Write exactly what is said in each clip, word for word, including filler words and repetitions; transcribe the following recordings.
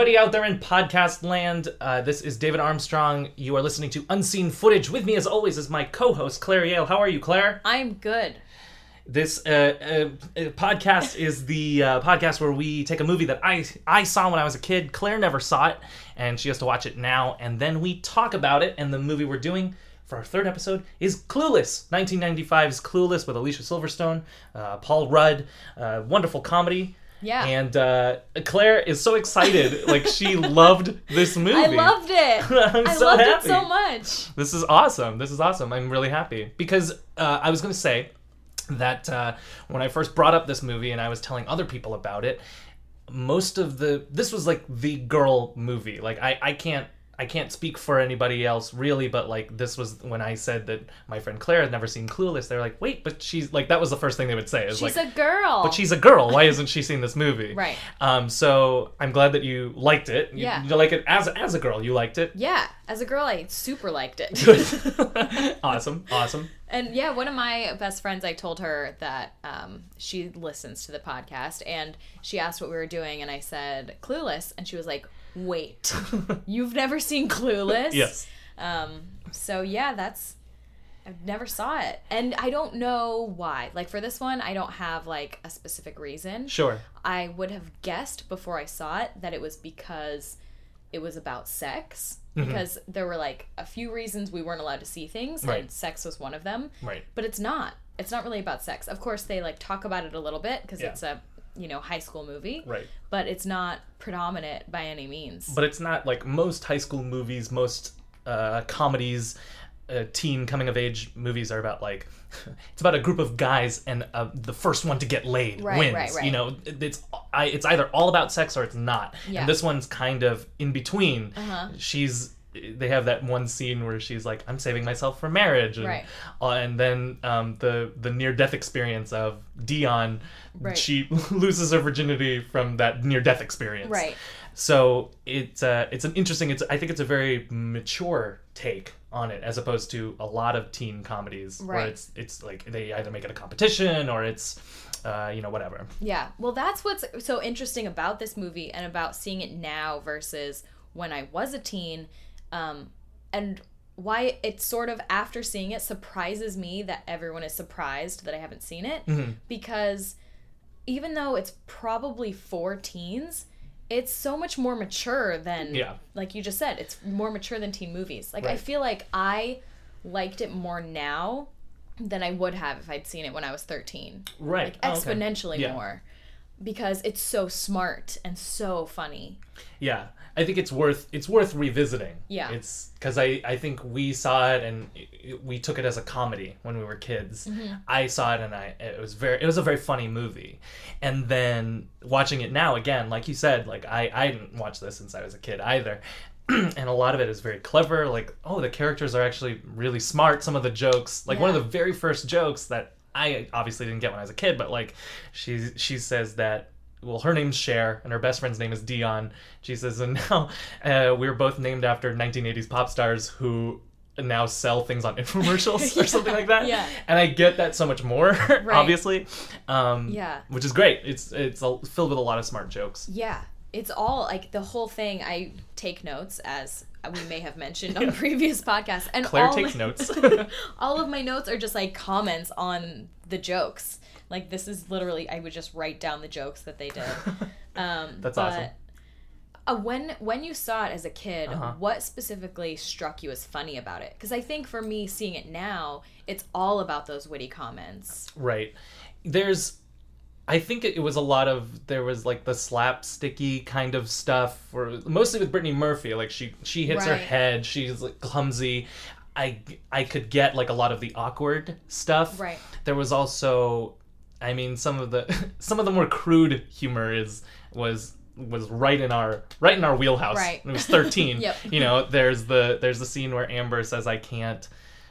everybody out there in podcast land. Uh, this is David Armstrong. You are listening to Unseen Footage. With me, as always, is my co-host, Claire Yale. How are you, Claire? I'm good. This uh, uh, podcast is the uh, podcast where we take a movie that I I saw when I was a kid. Claire never saw it, and she has to watch it now. And then we talk about it, and the movie we're doing for our third episode is Clueless. nineteen ninety-five's Clueless with Alicia Silverstone, uh, Paul Rudd. Uh, wonderful comedy. Yeah. And uh, Claire is so excited. Like, she loved this movie. I loved it. I'm I so loved happy. it so much. This is awesome. This is awesome. I'm really happy. Because uh, I was going to say that uh, when I first brought up this movie and I was telling other people about it, most of the... This was, like, the girl movie. Like, I, I can't... I can't speak for anybody else really, but like this was when I said that my friend Claire had never seen Clueless. They were like, "Wait, but she's like," that was the first thing they would say. Is she's like, a girl. But she's a girl. Why isn't she seen this movie? Right. Um. So I'm glad that you liked it. You, Yeah. You like it as as a girl. You liked it. Yeah. As a girl, I super liked it. Good. Awesome. Awesome. And yeah, one of my best friends, I told her that um, she listens to the podcast, and she asked what we were doing, and I said Clueless, and she was like, "Wait, you've never seen Clueless?" Yes. Um, so yeah, that's I never saw it, and I don't know why. Like for this one, I don't have like a specific reason. Sure. I would have guessed before I saw it that it was because it was about sex. Because mm-hmm. there were like a few reasons we weren't allowed to see things, right. and sex was one of them. Right. But it's not. It's not really about sex. Of course, they like talk about it a little bit because yeah. it's a you know high school movie. Right. But it's not predominant by any means. But it's not like most high school movies, most uh, comedies, uh, teen coming of age movies are about like it's about a group of guys and uh, the first one to get laid right, wins. Right, right. You know, it's I, it's either all about sex or it's not. Yeah. And this one's kind of in between. Uh-huh. She's they have that one scene where she's like, "I'm saving myself for marriage," and, right. uh, and then um, the the near death experience of Dion. Right. She loses her virginity from that near death experience. Right. So it's uh, it's an interesting. It's I think it's a very mature take on it, as opposed to a lot of teen comedies right. where it's it's like they either make it a competition or it's uh, you know whatever. Yeah, well, that's what's so interesting about this movie and about seeing it now versus when I was a teen, um, and why it sort of after seeing it surprises me that everyone is surprised that I haven't seen it mm-hmm. because even though it's probably for teens. It's so much more mature than, yeah. like you just said, it's more mature than teen movies. Like, right. I feel like I liked it more now than I would have if I'd seen it when I was thirteen. Right. Like, exponentially oh, okay. yeah. more. Because it's so smart and so funny. Yeah. I think it's worth it's worth revisiting. Yeah. It's because I, I think we saw it and it, we took it as a comedy when we were kids. Mm-hmm. I saw it and I it was very it was a very funny movie. And then watching it now again, like you said, like I, I didn't watch this since I was a kid either. And a lot of it is very clever. Like, oh, the characters are actually really smart. Some of the jokes, like yeah. one of the very first jokes that I obviously didn't get when I was a kid, but like she she says that. Well, her name's Cher, and her best friend's name is Dion. She says, and now uh, we're both named after nineteen eighties pop stars who now sell things on infomercials yeah, or something like that. Yeah. And I get that so much more, right. obviously. Um, yeah. Which is great. It's it's a, filled with a lot of smart jokes. Yeah. It's all, like, the whole thing, I take notes, as we may have mentioned on previous podcasts. And Claire all takes my, notes. all of my notes are just, like, comments on the jokes. Like, this is literally, I would just write down the jokes that they did. Um, That's but, awesome. Uh, when when you saw it as a kid, uh-huh. what specifically struck you as funny about it? Because I think for me, seeing it now, it's all about those witty comments. Right. There's, I think it was a lot of, there was like the slapsticky kind of stuff, or mostly with Brittany Murphy. Like she, she hits right. her head, she's like clumsy. I, I could get like a lot of the awkward stuff. Right. There was also, I mean, some of the some of the more crude humor is was was right in our right in our wheelhouse. Right. When it was thirteen. Yep. You know, there's the there's the scene where Amber says, I can't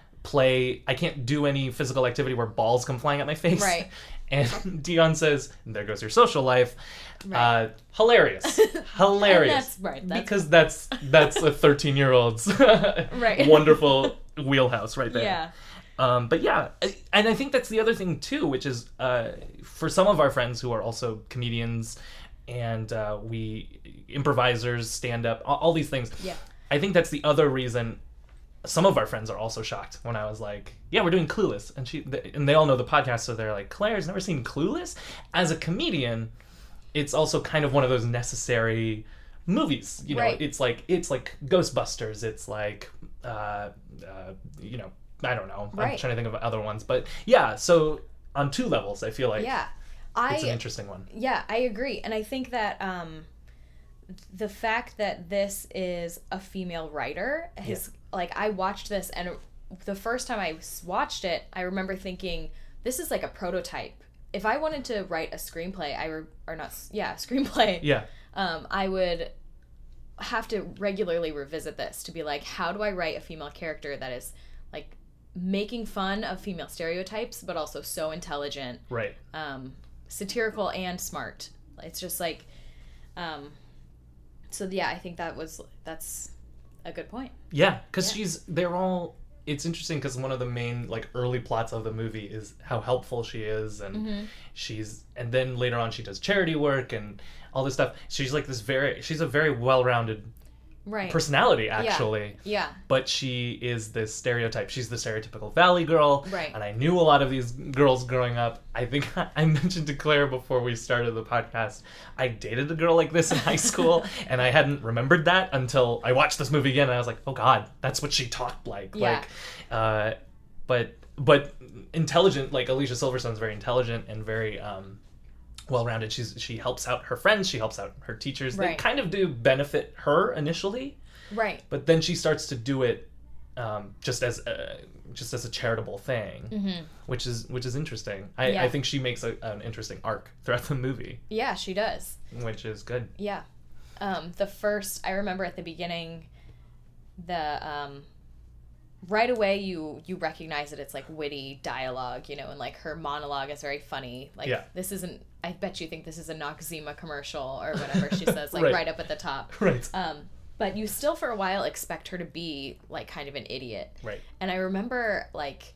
play I can't do any physical activity where balls come flying at my face. Right. And Dion says, there goes your social life. Right. Uh, hilarious. Hilarious. That's right. That's because that's that's a thirteen year old's right. wonderful wheelhouse right there. Yeah. Um, but yeah, and I think that's the other thing too, which is uh, for some of our friends who are also comedians, and uh, we improvisers, stand-up, all, all these things. Yeah. I think that's the other reason some of our friends are also shocked when I was like, yeah, we're doing Clueless. And she and they all know the podcast, so they're like, Claire's never seen Clueless? As a comedian, it's also kind of one of those necessary movies. You know, Right. it's like it's like Ghostbusters. It's like, uh, uh, you know, I don't know. I'm Right. trying to think of other ones. But yeah, so on two levels, I feel like Yeah. I, it's an interesting one. Yeah, I agree. And I think that um, the fact that this is a female writer has, like, I watched this, and the first time I watched it, I remember thinking, this is like a prototype. If I wanted to write a screenplay, I re- or not, yeah, screenplay, Yeah. um, I would have to regularly revisit this to be like, how do I write a female character that is, like, making fun of female stereotypes, but also so intelligent, Right. um, satirical and smart. It's just like, um, so yeah, I think that was, that's a good point. Yeah, because Yeah. she's, they're all, it's interesting because one of the main, like, early plots of the movie is how helpful she is, and Mm-hmm. she's, and then later on she does charity work and all this stuff. She's like this very, she's a very well-rounded Right. personality, actually. Yeah. But she is this stereotype. She's the stereotypical Valley girl. Right. And I knew a lot of these girls growing up. I think I mentioned to Claire before we started the podcast, I dated a girl like this in high school, and I hadn't remembered that until I watched this movie again, and I was like, oh God, that's what she talked like. Yeah. Like, uh, but, but intelligent, like Alicia Silverstone's very intelligent and very, um, well-rounded. She's she helps out her friends, she helps out her teachers. They Right. kind of do benefit her initially, Right. but then she starts to do it um, just as a, just as a charitable thing, Mm-hmm. which is which is interesting. I, Yeah. I think she makes a, an interesting arc throughout the movie, Yeah, she does. which is good. Yeah. Um, the first, I remember at the beginning, the, um, right away you, you recognize that it's like witty dialogue, you know, and like her monologue is very funny. Like, Yeah. this isn't, I bet you think this is a Noxzema commercial or whatever she says, like Right. right up at the top. Right. Um, but you still for a while expect her to be like kind of an idiot. Right. And I remember, like,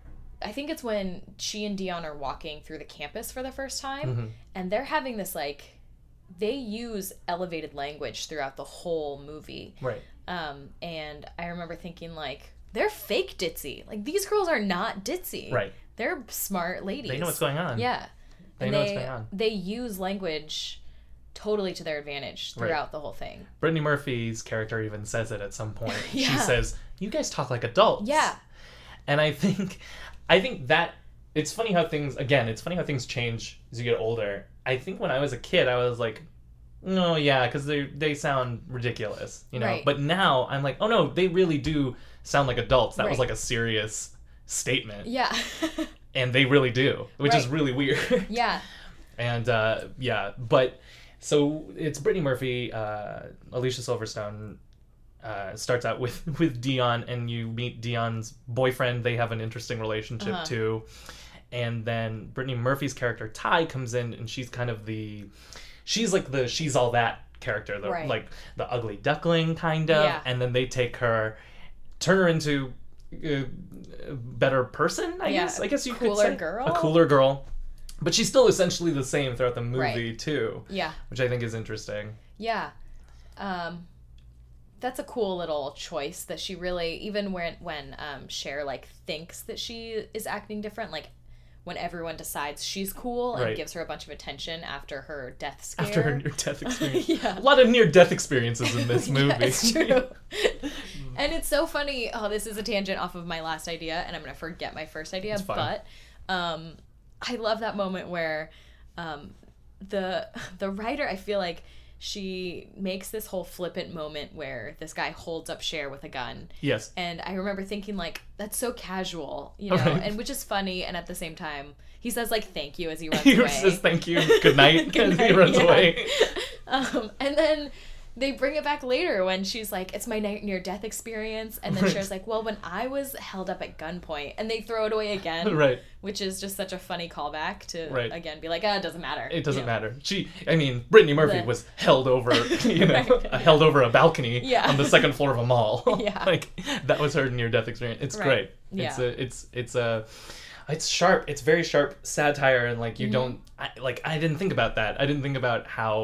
I think it's when she and Dion are walking through the campus for the first time, Mhm. and they're having this, like, they use elevated language throughout the whole movie. Right. Um, and I remember thinking, like, they're fake ditzy. Like, these girls are not ditzy. Right. They're smart ladies. They know what's going on. Yeah. They and know they, what's going on. They use language totally to their advantage Right. throughout the whole thing. Brittany Murphy's character even says it at some point. She Yeah. says, "You guys talk like adults." Yeah. And I think, I think that it's funny how things again. It's funny how things change as you get older. I think when I was a kid, I was like, "No, yeah," because they they sound ridiculous, you know. Right. But now I'm like, "Oh no, they really do sound like adults." That was Right. like a serious statement, Yeah. and they really do, which is Right. really weird. Yeah. And uh, yeah, but so it's Brittany Murphy, uh, Alicia Silverstone. Uh, starts out with with Dion, and you meet Dion's boyfriend. They have an interesting relationship Uh-huh. too. And then Brittany Murphy's character Ty comes in, and she's kind of the, she's like the she's all that character, the Right. like the ugly duckling kind of. Yeah. And then they take her, turn her into a better person. I Yeah, guess I guess you could cooler say girl? a cooler girl. But she's still essentially the same throughout the movie Right. too, Yeah. which I think is interesting. Yeah. Um, that's a cool little choice that she really, even when, when um, Cher, like, thinks that she is acting different, like, when everyone decides she's cool and Right. gives her a bunch of attention after her death scare. After her near-death experience. Yeah. A lot of near-death experiences in this movie. Yeah, it's true. And it's so funny. Oh, this is a tangent off of my last idea, and I'm going to forget my first idea. It's fine. But um, I love that moment where um, the the writer, I feel like, she makes this whole flippant moment where this guy holds up Cher with a gun. Yes. And I remember thinking, like, that's so casual, you know, Right. and which is funny. And at the same time, he says, like, thank you as he runs He away. says thank you, good night, Good as he night, runs yeah. away. Um, and then they bring it back later when she's like, it's my near death experience. And then Right. Cher's like, well, when I was held up at gunpoint, and they throw it away again. Right. Which is just such a funny callback to, Right. again, be like, ah, it doesn't matter. It doesn't you know? matter. She, I mean, Brittany Murphy The- was held over, you know, Right. held over a balcony Yeah. on the second floor of a mall. Yeah. Like, that was her near-death experience. It's Right. great. It's Yeah. a, it's, it's a, it's sharp. It's very sharp satire, and like, you Mhm. don't, I, like, I didn't think about that. I didn't think about how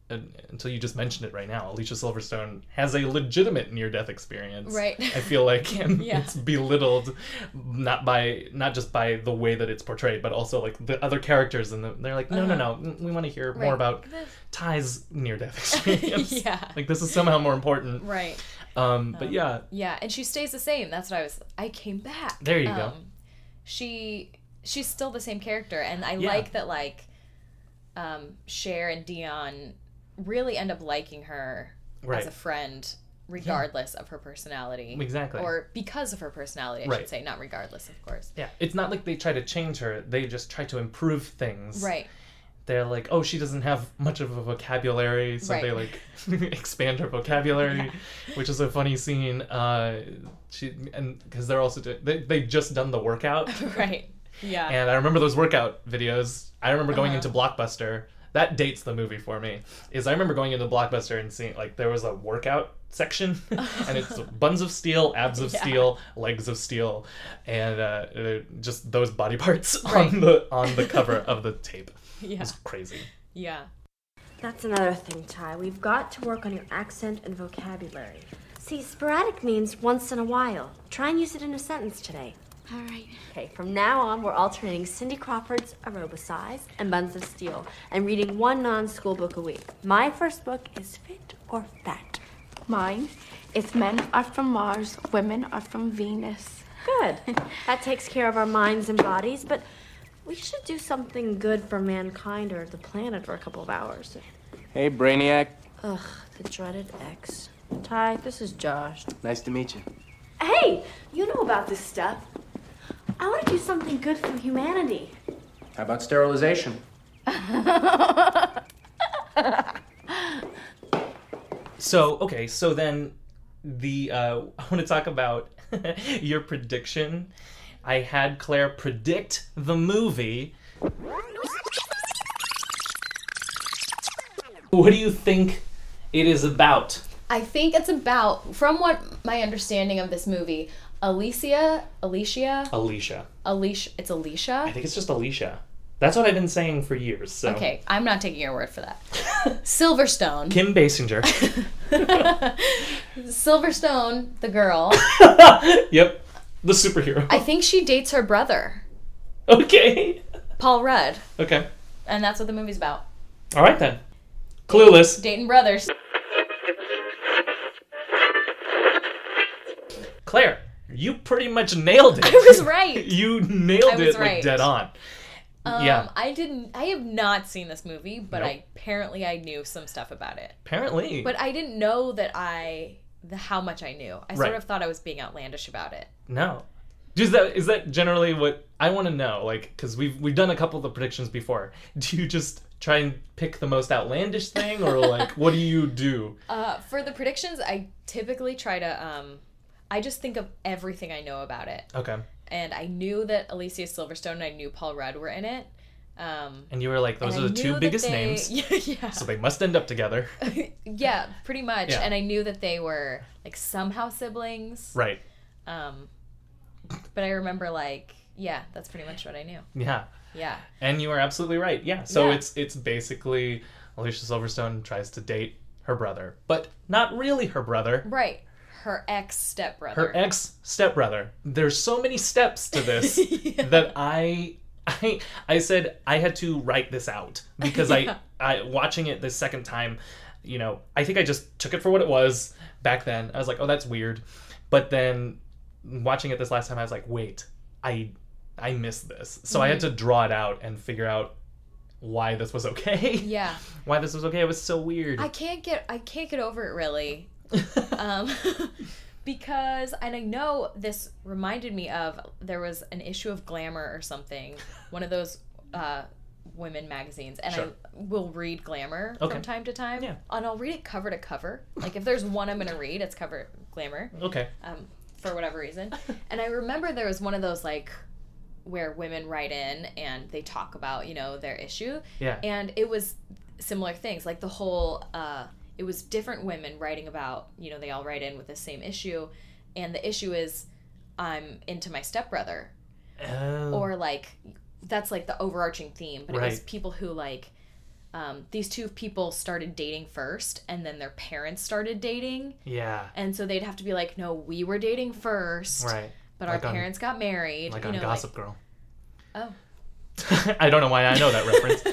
until you just mentioned it right now, Alicia Silverstone has a legitimate near-death experience. Right. I feel like, and Yeah. it's belittled, not by not just by the way that it's portrayed, but also like the other characters, and the, they're like, no, Uh-huh. no, no, we want to hear Right. more about This- Ty's near-death experience. Yeah. Like this is somehow more important. Right. Um, but Um, yeah, Yeah, and she stays the same. That's what I was. I came back. There you go. Um, she she's still the same character, and I Yeah. like that. Like, um, Cher and Dion really end up liking her Right. as a friend, regardless of her personality. Exactly. Or because of her personality, I Right. should say, not regardless, of course. yeah, it's not like they try to change her. They just try to improve things. Right. They're like, oh, she doesn't have much of a vocabulary, so Right. they like expand her vocabulary, Yeah. which is a funny scene. Uh, she and because they're also do- they they just done the workout, Right. Yeah. and I remember those workout videos. I remember going Uh-huh. into Blockbuster. That dates the movie for me. Is I remember going into Blockbuster and seeing like there was a workout section, and it's buns of steel, abs of Yeah. steel, legs of steel, and uh, uh, just those body parts Right. on the on the cover of the tape. yeah. It's crazy. Yeah. That's another thing, Ty. We've got to work on your accent and vocabulary. See, sporadic means once in a while. Try and use it in a sentence today. All right. Okay, from now on, we're alternating Cindy Crawford's Aerobicize and Buns of Steel and reading one non-school book a week. My first book is Fit or Fat. Mine is Men Are From Mars, Women Are From Venus. Good. That takes care of our minds and bodies, but we should do something good for mankind or the planet for a couple of hours. Hey, Brainiac. Ugh, the dreaded X. Ty, this is Josh. Nice to meet you. Hey, you know about this stuff. I want to do something good for humanity. How about sterilization? So okay, so then the uh, I want to talk about your prediction. I had Claire predict the movie. What do you think it is about? I think it's about, from what my understanding of this movie, Alicia, Alicia, Alicia. Alicia, it's Alicia. I think it's just Alicia. That's what I've been saying for years. So. Okay, I'm not taking your word for that. Silverstone. Kim Basinger. Silverstone, the girl. Yep. The superhero. I think she dates her brother, Okay. Paul Rudd, Okay. and that's what the movie's about. All right then. Clueless. Dating brothers. Claire, you pretty much nailed it. I was right. You nailed I was it like right. dead on. Um, yeah. I didn't. I have not seen this movie, but Nope. I apparently I knew some stuff about it. Apparently. But I didn't know that I the how much I knew. I sort Right. of thought I was being outlandish about it. No. Is that is that generally what I want to know? Like, because we've we've done a couple of the predictions before. Do you just try and pick the most outlandish thing, or like what do you do? Uh, for the predictions, I typically try to. Um, I just think of everything I know about it, Okay. and I knew that Alicia Silverstone and I knew Paul Rudd were in it. Um, And you were like, those and are I the knew two that biggest they- names, Yeah, yeah. so they must end up together. Yeah, pretty much. Yeah. And I knew that they were like somehow siblings. Right. Um, but I remember like, yeah, that's pretty much what I knew. Yeah. Yeah. And you are absolutely right. Yeah. So Yeah. it's it's basically Alicia Silverstone tries to date her brother, but not really her brother. Right. Her ex stepbrother. Her ex stepbrother. There's so many steps to this Yeah. that I I I said I had to write this out because Yeah. I I watching it the second time, you know, I think I just took it for what it was back then. I was like, "Oh, that's weird." But then watching it this last time I was like, "Wait. I I missed this." So I had to draw it out and figure out why this was okay. Yeah. Why this was okay. It was so weird. I can't get I can't get over it really. um, because and I know this reminded me of there was an issue of Glamour or something, one of those uh, women magazines, and Sure. I will read Glamour Okay. from time to time, Yeah. and I'll read it cover to cover. Like if there's one I'm gonna read, it's cover Glamour, Okay. um, for whatever reason. And I remember there was one of those like where women write in and they talk about you know their issue, Yeah. and it was similar things like the whole. Uh, It was different women writing about, you know, they all write in with the same issue. And the issue is, I'm into my stepbrother. Oh. Or, like, that's, like, the overarching theme. But it was Right. people who, like, um, these two people started dating first, and then their parents started dating. Yeah. And so they'd have to be like, no, we were dating first. Right. But Like our on- parents got married. Like you on know, Gossip Girl. Like, oh. I don't know why I know that reference.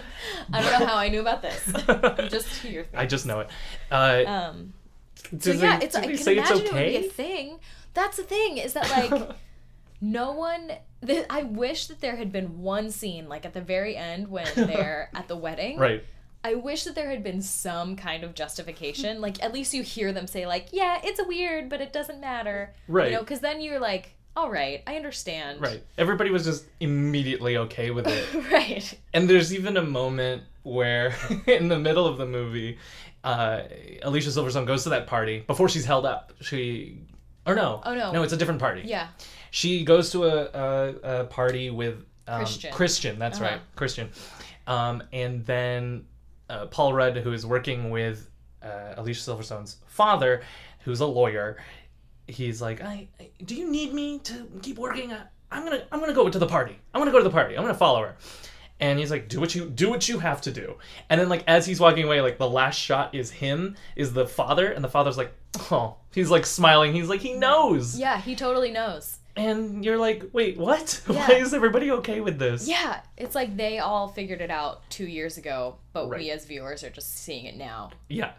I don't know how I knew about this. Just hear things. I just know it. Uh, Um, do so yeah, they, it's do I they can say it's imagine it would okay? be a thing. That's the thing, is that like no one. Th- I wish that there had been one scene, like at the very end when they're at the wedding. Right. I wish that there had been some kind of justification. Like at least you hear them say like, "Yeah, it's weird, but it doesn't matter." Right. You know, because then you're like, "All right, I understand." Right. Everybody was just immediately okay with it. Right. And there's even a moment where, in the middle of the movie, uh, Alicia Silverstone goes to that party before she's held up. She, or no, Oh, no. no, it's a different party. Yeah. She goes to a, a, a party with um, Christian. Christian, that's Uh-huh. right, Christian, um, and then uh, Paul Rudd, who is working with uh, Alicia Silverstone's father, who's a lawyer. He's like, I, I, do you need me to keep working? I, I'm gonna, I'm gonna go to the party. I'm gonna go to the party. I'm gonna follow her. And he's like, do what you, do what you have to do. And then like, as he's walking away, like the last shot is him, is the father. And the father's like, oh, he's like smiling. He's like, he knows. Yeah, he totally knows. And you're like, wait, what? Yeah. Why is everybody okay with this? Yeah, it's like they all figured it out two years ago, but Right. we as viewers are just seeing it now. Yeah.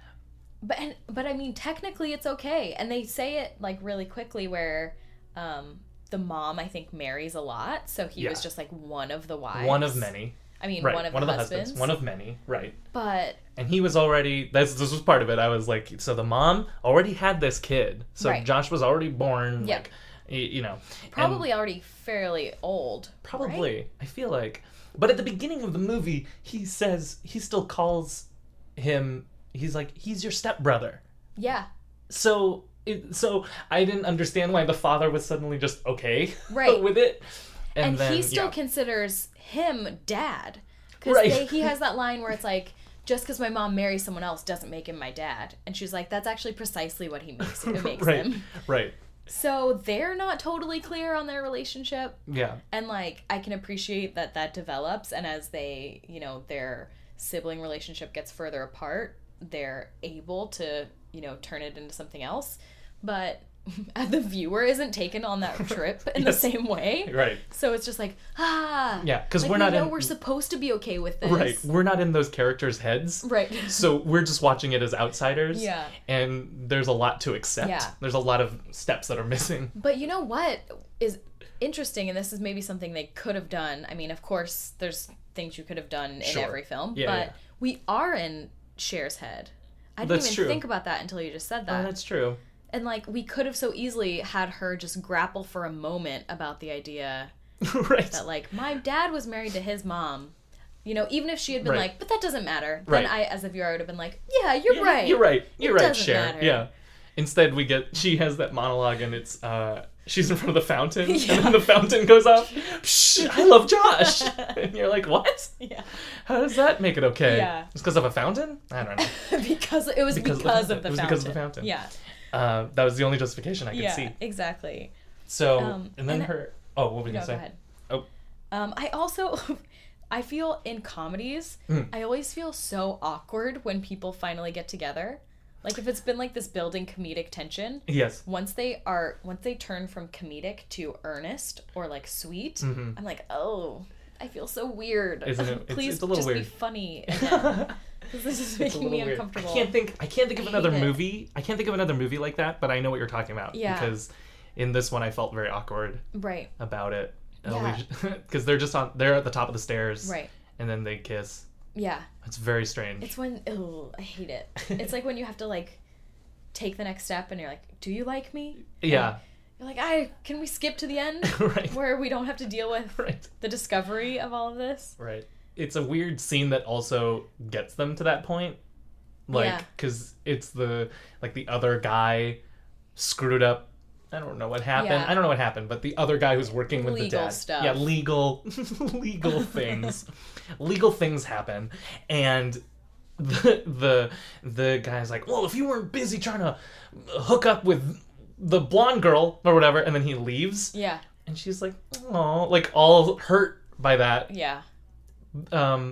But and, but I mean, technically it's okay, and they say it like really quickly where um, the mom I think marries a lot, so he Yeah. was just like one of the wives. One of many. I mean, Right. one of one the of the husbands. husbands. One of many. Right. But And he was already, this, this was part of it. I was like, so the mom already had this kid. So Right. Josh was already born. Yep. Like, y- you know. and probably already fairly old. Probably. right? I feel like. But at the beginning of the movie, he says, he still calls him, he's like, he's your stepbrother. Yeah. So, it, so I didn't understand why the father was suddenly just okay Right. with it. And, then, he still yeah. considers him dad. Because Right. he has that line where it's like, just because my mom marries someone else doesn't make him my dad. And she's like, that's actually precisely what he makes, it makes right. him. Right. So they're not totally clear on their relationship. Yeah. And like, I can appreciate that that develops. And as they, you know, their sibling relationship gets further apart, they're able to, you know, turn it into something else. But the viewer isn't taken on that trip in Yes. the same way. Right. So it's just like, ah. Yeah, 'cause like, we're we not know in- we're supposed to be okay with this. Right. We're not in those characters' heads. Right. So we're just watching it as outsiders. Yeah. And there's a lot to accept. Yeah. There's a lot of steps that are missing. But you know what is interesting, and this is maybe something they could have done. I mean, of course, there's things you could have done in Sure. every film, Yeah, but yeah. we are in Cher's head. I didn't That's even true. think about that until you just said Oh, that. that's true. And like, we could have so easily had her just grapple for a moment about the idea Right. that like, my dad was married to his mom. You know, even if she had been Right. like, but that doesn't matter. Right. Then I, as a viewer, I would have been like, yeah, you're Yeah, right. You're right. You're It right, doesn't Cher. matter. Yeah. Instead, we get, she has that monologue and it's, uh, she's in front of the fountain Yeah. and then the fountain goes off. Psh, I love Josh. And you're like, what? Yeah. How does that make it okay? Yeah. It's because of a fountain? I don't know. because it was Because because, of of the- the it was fountain. because of the fountain. Yeah. Uh, that was the only justification I could Yeah, see. exactly. So, Um, and then and- her, oh, what were you No, going to go say? ahead. Oh, Um, I also, I feel in comedies, Mm. I always feel so awkward when people finally get together. Like if it's been like this building comedic tension, yes. once they are, once they turn from comedic to earnest or like sweet, Mhm. I'm like, oh, I feel so weird. Isn't it? It's- Please it's a little just weird. be funny again. 'Cause this is It's a making me little weird. uncomfortable. I can't think. I can't think of I another hate it. movie. I can't think of another movie like that. But I know what you're talking about. Yeah. Because in this one, I felt very awkward Right, about it. Yeah. Because they're just on. They're at the top of the stairs. right. And then they kiss. Yeah. It's very strange. It's when, oh, I hate it. It's like when you have to like take the next step and you're like, do you like me? yeah. You're like, I can we skip to the end Right. where we don't have to deal with Right. the discovery of all of this? Right. It's a weird scene that also gets them to that point. Like, Yeah. because it's the, like, the other guy screwed up. I don't know what happened. Yeah. I don't know what happened, but the other guy who's working with the Legal dad. stuff. Yeah, legal, legal things. Legal things happen. And the, the, the guy's like, well, if you weren't busy trying to hook up with the blonde girl or whatever, and then he leaves. Yeah, And she's like, oh, like all hurt by that. yeah, Um,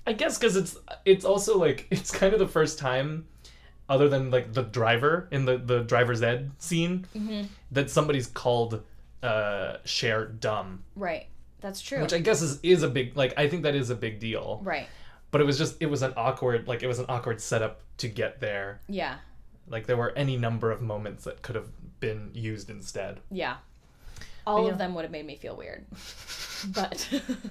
I guess because it's it's also like it's kind of the first time, other than like the driver in the the driver's ed scene, Mm-hmm. that somebody's called uh, Cher dumb. Right. That's true. Which I guess is is a big like I think that is a big deal. Right. But it was just it was an awkward like it was an awkward setup to get there. Yeah. Like there were any number of moments that could have been used instead. Yeah. All yeah. of them would have made me feel weird. But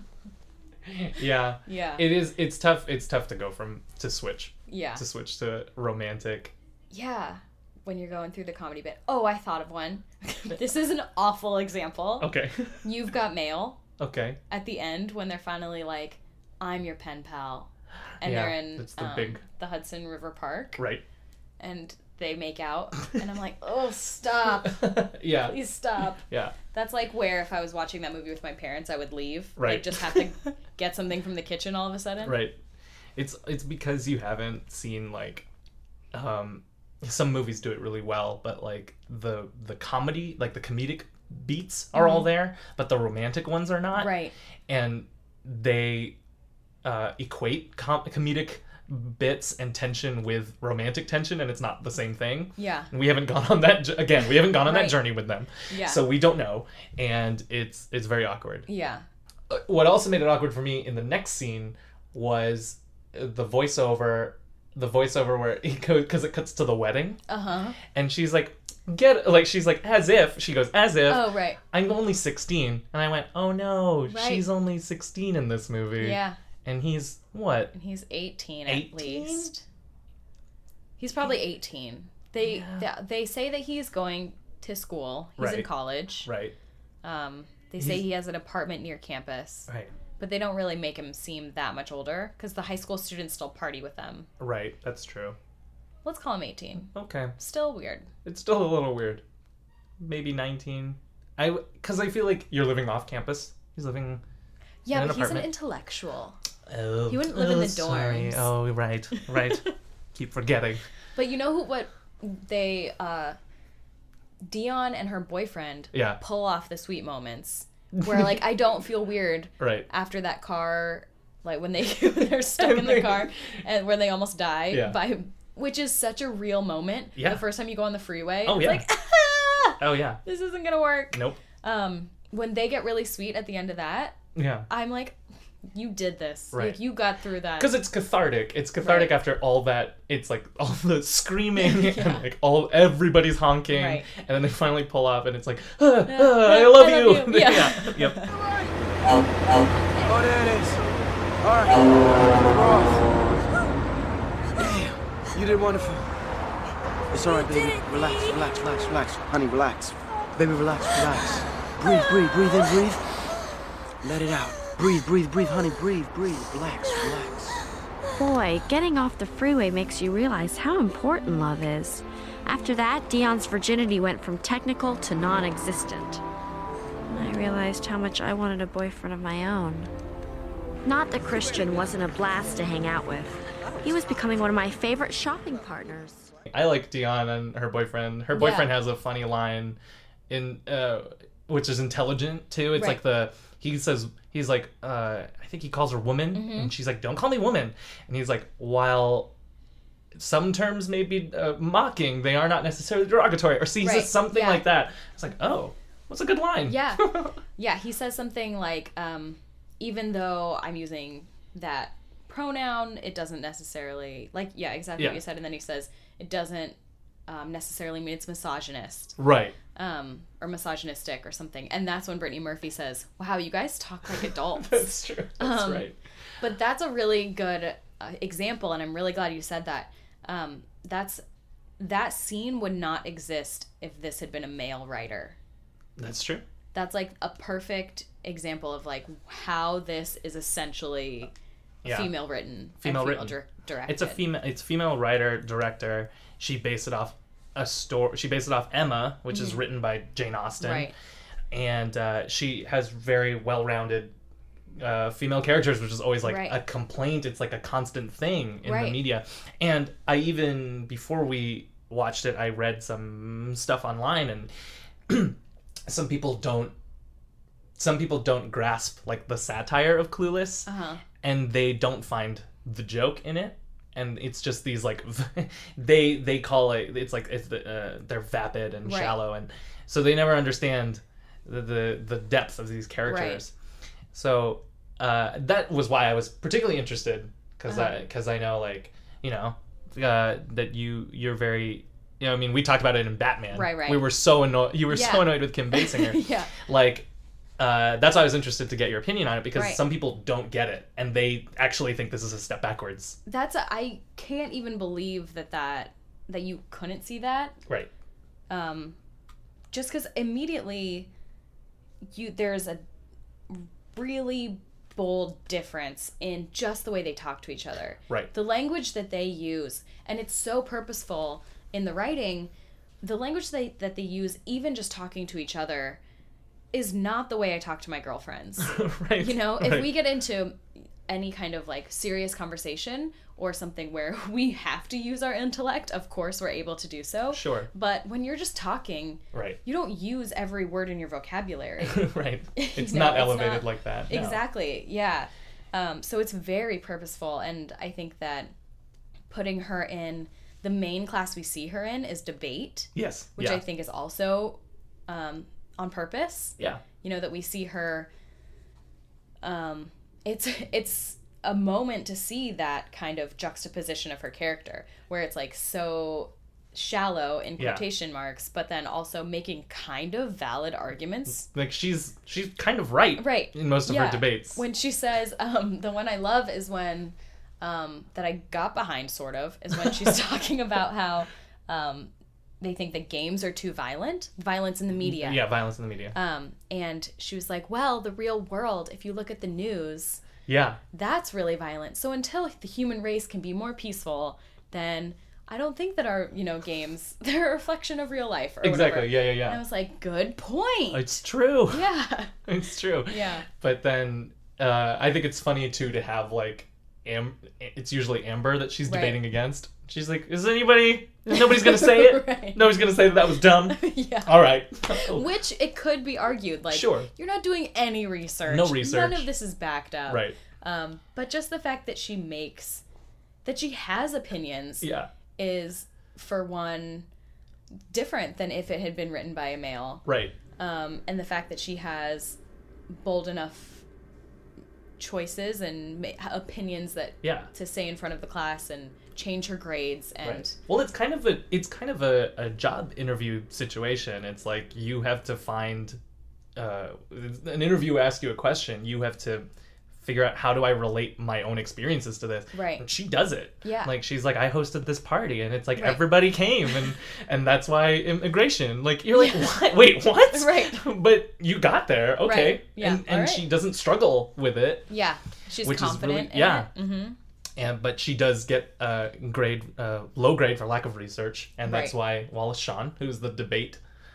yeah. Yeah. It is it's tough it's tough to go from to switch. Yeah. To switch to romantic. Yeah. When you're going through the comedy bit. Oh, I thought of one. This is an awful example. Okay. You've Got Mail. Okay. At the end when they're finally like, I'm your pen pal. And Yeah, they're in that's the um, big- the Hudson River Park. Right. And they make out. And I'm like, oh, stop. Yeah. Please stop. Yeah. That's like where if I was watching that movie with my parents, I would leave. Right. Like just have to get something from the kitchen all of a sudden. Right. It's it's because you haven't seen like um some movies do it really well, but like the the comedy, like the comedic beats are all there, but the romantic ones are not. Right. And they uh, equate com- comedic bits and tension with romantic tension, and it's not the same thing. Yeah. And we haven't gone on that j- again. We haven't gone on Right. that journey with them. Yeah. So we don't know, and it's it's very awkward. Yeah. Uh, What also made it awkward for me in the next scene was uh, the voiceover. The voiceover where he goes because it cuts to the wedding, Uh-huh. and she's like, "Get like," she's like, "As if," she goes, "As if." Oh, right. I'm only sixteen, and I went, "Oh no, Right. she's only sixteen in this movie." Yeah. And he's what? And he's eighteen, eighteen? at least. He's probably eighteen. They, they they say that he's going to school. He's in Right. college. Right. Um, they say He's- he has an apartment near campus. Right. But they don't really make him seem that much older because the high school students still party with them. Right. That's true. Let's call him eighteen. Okay. Still weird. It's still a little weird. Maybe nineteen. I because I feel like you're living off campus. He's living. Yeah, In an but he's an apartment. intellectual. Oh. He wouldn't live in the sorry. dorms. Oh, right. Right. Keep forgetting. But you know who? What they uh, Dion and her boyfriend Yeah. pull off the sweet moments where like I don't feel weird Right. after that car, like when they when they're stuck in the car and where they almost die Yeah. by, which is such a real moment. Yeah. The first time you go on the freeway, Oh, it's yeah. like ah, Oh yeah. this isn't gonna work. Nope. Um, when they get really sweet at the end of that, Yeah. I'm like, you did this. Right. Like you got through that. Because it's cathartic. It's cathartic Right. after all that. It's like all the screaming Yeah. and like all everybody's honking, Right. and then they finally pull off, and it's like, ah, ah, I love I you. love you. Yeah. Yep. Oh, there it is. All right, we're off. Damn, you did wonderful. It's all right, baby. Relax, relax, relax, relax. Honey, relax. Baby, relax, relax. Breathe, breathe, breathe in, breathe. Let it out. Breathe, breathe, breathe, honey, breathe, breathe. Relax, relax. Boy, getting off the freeway makes you realize how important love is. After that, Dion's virginity went from technical to non-existent. And I realized how much I wanted a boyfriend of my own. Not that Christian wasn't a blast to hang out with. He was becoming one of my favorite shopping partners. I like Dion and her boyfriend. Her boyfriend has a funny line, in uh, which is intelligent too. It's Right. like the he says he's like uh, I think he calls her woman, Mm-hmm. and she's like, "Don't call me woman," and he's like, while some terms may be uh, mocking, they are not necessarily derogatory, or he Right, says something yeah. like that. It's like, oh, what's a good line? Yeah. Yeah, he says something like, um, even though I'm using that pronoun, it doesn't necessarily, like, yeah, exactly Yeah. what you said. And then he says, it doesn't um, necessarily mean it's misogynist Right. um, or misogynistic or something. And that's when Brittany Murphy says, wow, you guys talk like adults. That's true. That's Um, right. But that's a really good uh, example, and I'm really glad you said that. Um, that's that scene would not exist if this had been a male writer. That's true. That's like a perfect example of like how this is essentially Yeah. female written, Female and female written. dir- directed. It's a female. It's female writer director. She based it off a story. She based it off Emma, which is written by Jane Austen, Right. and uh, she has very well-rounded uh, female characters, which is always like Right. a complaint. It's like a constant thing in the Right. media. And I even before we watched it, I read some stuff online, and some people don't. Some people don't grasp like the satire of Clueless. Uh-huh. and they don't find the joke in it. And it's just these like they they call it it's like it's the uh, they're vapid and Right. shallow, and so they never understand the the, the depth of these characters. Right. So uh, that was why I was particularly interested, because Uh-huh. I because I know like you know uh, that you you're very you know I mean we talked about it in Batman. Right, right. We were so annoyed. You were Yeah. so annoyed with Kim Basinger. Yeah. Like. Uh, that's why I was interested to get your opinion on it, because Right. some people don't get it and they actually think this is a step backwards. That's a, I can't even believe that that that you couldn't see that. Right. Um, just because immediately you there's a really bold difference in just the way they talk to each other. Right. The language that they use, and it's so purposeful in the writing. The language they that they use, even just talking to each other, is not the way I talk to my girlfriends. Right. You know, if right. we get into any kind of like serious conversation or something where we have to use our intellect, of course we're able to do so. Sure. But when you're just talking, Right. you don't use every word in your vocabulary. Right. It's You not know, it's elevated not- like that. no. Exactly. Yeah. Um, so it's very purposeful, and I think that putting her in the main class we see her in is debate, Yes. which yeah. I think is also um, on purpose. Yeah. You know, that we see her um it's it's a moment to see that kind of juxtaposition of her character, where it's like so shallow in Yeah. quotation marks, but then also making kind of valid arguments. Like she's she's kind of right. Right. In most of Yeah. her debates. When she says, um, the one I love is when um that I got behind sort of is when she's talking about how um they think that games are too violent, violence in the media. Yeah, violence in the media. Um, and she was like, well, the real world, if you look at the news, yeah. that's really violent. So until the human race can be more peaceful, then I don't think that our, you know, games, they're a reflection of real life or Exactly. whatever. Yeah, yeah, And I yeah. was like, good point. It's true. yeah. It's true. Yeah. But then uh, I think it's funny too to have like Am- it's usually Amber that she's Right. debating against. She's like, is anybody nobody's gonna say it? Right. Nobody's gonna say that that was dumb. Yeah. All right. Which it could be argued, like, Sure. you're not doing any research. No research. None of this is backed up. Right. Um, but just the fact that she makes, that she has opinions Yeah. is, for one, different than if it had been written by a male. Right. Um, and the fact that she has bold enough choices and ma- opinions that Yeah. to say in front of the class and change her grades and Right. Well, it's kind of a it's kind of a, a job interview situation. It's like you have to find uh, an interview asks you a question. You have to figure out, how do I relate my own experiences to this? Right. And she does it. Yeah. Like she's like, I hosted this party, and it's like Right. everybody came, and and that's why immigration. Like you're like, what? Wait, what? Right. But you got there, okay? Right. Yeah. And and All right. she doesn't struggle with it. yeah, she's Which is confident. really- yeah. In it. Mm-hmm. And but she does get uh, grade uh, low grade for lack of research, and that's Right. why Wallace Shawn, who's the debate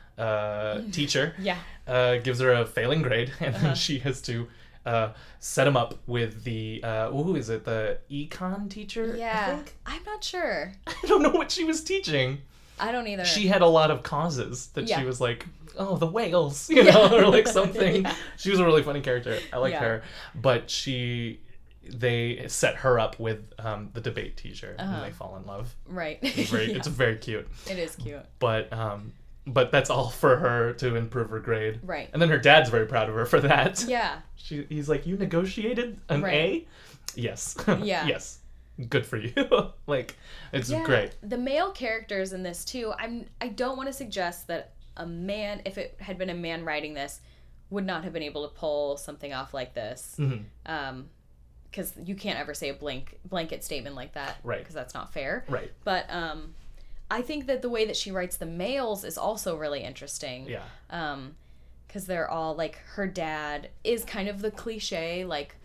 uh, teacher, Yeah. uh, gives her a failing grade, and Uh-huh. then she has to uh, set him up with the uh, who is it? The econ teacher. I Yeah. think? I'm not sure. I don't know what she was teaching. I don't either. She had a lot of causes that Yeah. she was like, oh, the whales, you know, or like something. Yeah. She was a really funny character. I like Yeah. her, but she. They set her up with um, the debate teacher, Uh-huh. and they fall in love. Right. It's very, Yeah. it's very cute. It is cute. But um, but that's all for her to improve her grade. Right. And then her dad's very proud of her for that. Yeah. She, he's like, you negotiated an Right. A? Yes. Yeah. Yes. Good for you. Like, it's Yeah. great. The male characters in this too. I'm. I don't want to suggest that a man, if it had been a man writing this, would not have been able to pull something off like this. Mhm. Um, because you can't ever say a blank blanket statement like that. Right. Because that's not fair. Right. But um, I think that the way that she writes the males is also really interesting. Yeah. Um, because they're all like, her dad is kind of the cliche, like,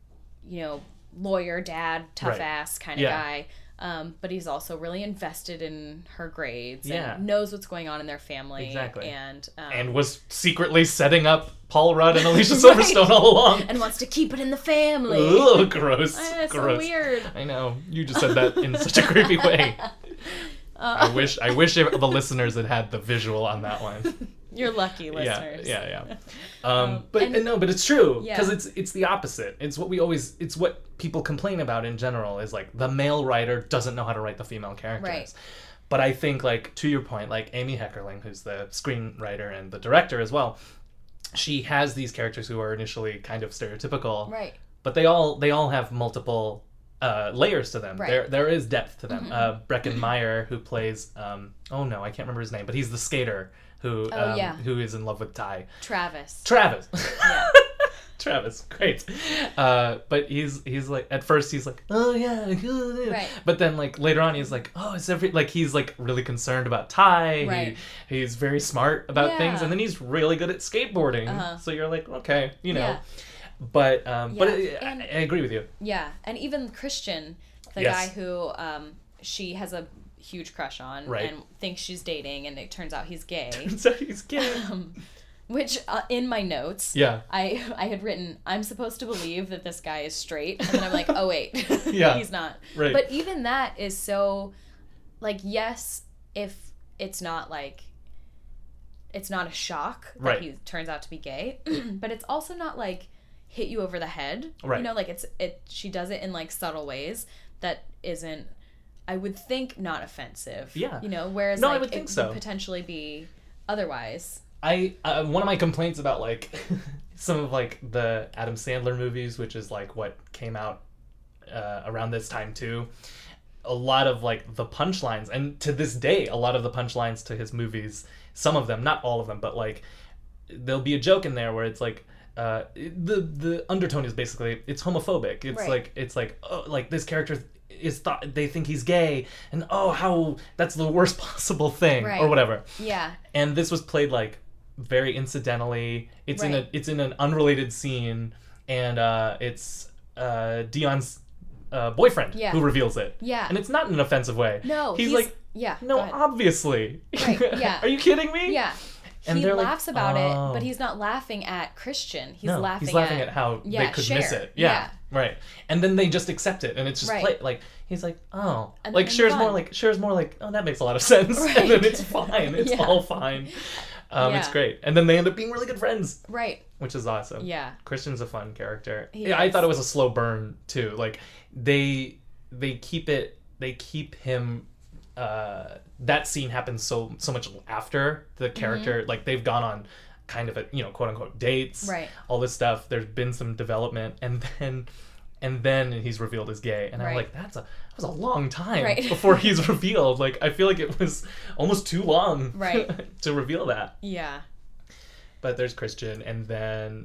you know, lawyer dad, tough Right. ass kind of Yeah. guy. Um, but he's also really invested in her grades Yeah. and knows what's going on in their family. Exactly. And um, And was secretly setting up Paul Rudd and Alicia Silverstone all along. and wants to keep it in the family. Ugh, gross. Ah, it's so gross. weird. I know. You just said that in such a creepy way. Uh, I wish I wish the listeners had had the visual on that one. You're lucky, Yeah, listeners. yeah, yeah. Um, Um, but and- no, but it's true Yeah. because it's it's the opposite. It's what we always. It's what people complain about in general. Is like the male writer doesn't know how to write the female characters. Right. But I think, like, to your point, like Amy Heckerling, who's the screenwriter and the director as well, she has these characters who are initially kind of stereotypical, Right. but they all they all have multiple uh, layers to them. Right. There there is depth to them. Uh, Breckin Meyer, who plays um, oh no, I can't remember his name, but he's the skater who Oh, um, yeah. who is in love with Ty. Travis. Travis. Yeah. Travis, great. Uh, but he's he's like at first he's like, oh yeah, Right. but then like later on he's like, oh, it's every like he's like really concerned about Ty. Right. He, he's very smart about Yeah. things, and then he's really good at skateboarding. Uh-huh. So you're like, okay, you know. Yeah. But um, but Yeah, it, and- I, I agree with you. Yeah, and even Christian, the Yes. guy who um, she has a huge crush on Right. and thinks she's dating, and it turns out he's gay. So he's gay. um, which uh, in my notes, Yeah. I I had written, I'm supposed to believe that this guy is straight, and then I'm like, oh wait, Yeah. he's not. Right. But even that is so, like, yes, if it's not like, it's not a shock that Right. he turns out to be gay, but it's also not like hit you over the head. Right. You know, like it's it. She does it in like subtle ways that isn't, I would think, not offensive. Yeah. You know, whereas No, I like would it think so. would potentially be otherwise. I uh, one of my complaints about like some of like the Adam Sandler movies, which is like what came out uh, around this time too. A lot of like the punchlines, and to this day, a lot of the punchlines to his movies, some of them, not all of them, but like there'll be a joke in there where it's like uh, the the undertone is basically it's homophobic. It's Right. like it's like oh, like this character is thought they think he's gay, and oh how that's the worst possible thing Right. or whatever. Yeah. And this was played like very incidentally. It's in a Right. it's in an unrelated scene, and uh, it's uh, Dion's uh, boyfriend Yeah. who reveals it. Yeah. And it's not in an offensive way. No, he's, he's- like, yeah, no, go ahead. obviously. Right, yeah. Are you kidding me? Yeah. And he they're like, laughs about "Oh." it, but he's not laughing at Christian. He's No, laughing he's laughing at, at, how yeah, they could Cher. miss it. Yeah, right. And then they just accept it, and it's just Right. play, like he's like, oh, And like then Cher's fun. more like Cher's more like, oh, that makes a lot of sense, Right. and then it's fine. It's Yeah. all fine. Um, It's Yeah. great, and then they end up being really good friends, Right. which is awesome. Yeah. Christian's a fun character. He Yeah, I is. thought it was a slow burn too. Like they they keep it they keep him uh that scene happens so so much after the character like they've gone on kind of a you know quote unquote dates, Right. all this stuff. There's been some development, and then and then he's revealed as gay, and I'm Right. like, that's a that was a long time Right. before he's revealed. Like I feel like it was almost too long Right. to reveal that. Yeah. But there's Christian, and then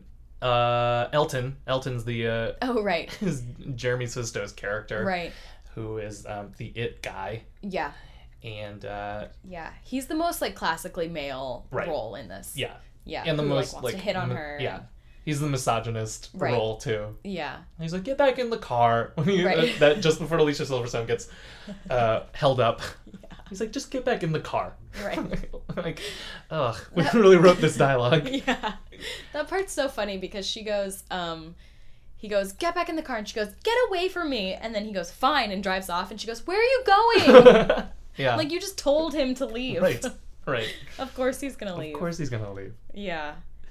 uh, Elton. Elton's the uh, Oh, right. is Jeremy Sisto's character, Right. who is um, the it guy, Yeah. and uh, Yeah. He's the most like classically male Right. role in this. yeah, Yeah. and the who, most like, wants like to hit on mi- her. Yeah, and- he's the misogynist Right. role too. Yeah. He's like, get back in the car when he, Right. uh, that just before Alicia Silverstone gets uh, held up. He's like, just get back in the car. Right. Like, ugh, we really wrote this dialogue. Yeah. That part's so funny because she goes, um, he goes, get back in the car, and she goes, get away from me, and then he goes, fine, and drives off, and she goes, where are you going? Yeah, Like, you just told him to leave. right, right. Of course he's gonna leave. Of course he's gonna leave. Yeah.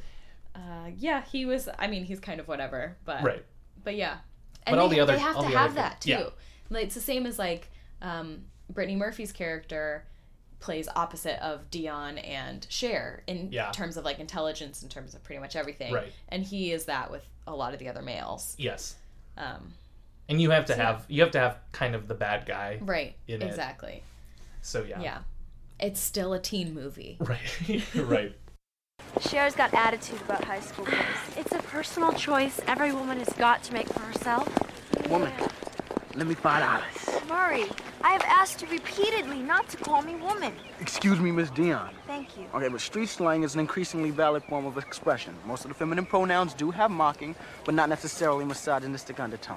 Uh, yeah, he was, I mean, he's kind of whatever, but. Right. But yeah. But all they, the other- they have all to the other have that, too. good- yeah. Like, it's the same as, like, um, Brittany Murphy's character plays opposite of Dion and Cher in Yeah. terms of, like, intelligence, in terms of pretty much everything. Right. And he is that with a lot of the other males. Yes. Um, And you have to have you have to have kind of the bad guy. right. In it. Exactly. So yeah. Yeah. It's still a teen movie. Right. Right. Cher's got attitude about high school boys. It's a personal choice every woman has got to make for herself. Woman, let me five dollars. Murray, I have asked you repeatedly not to call me woman. Excuse me, Miss Dion. Thank you. Okay, but street slang is an increasingly valid form of expression. Most of the feminine pronouns do have mocking, but not necessarily misogynistic undertone.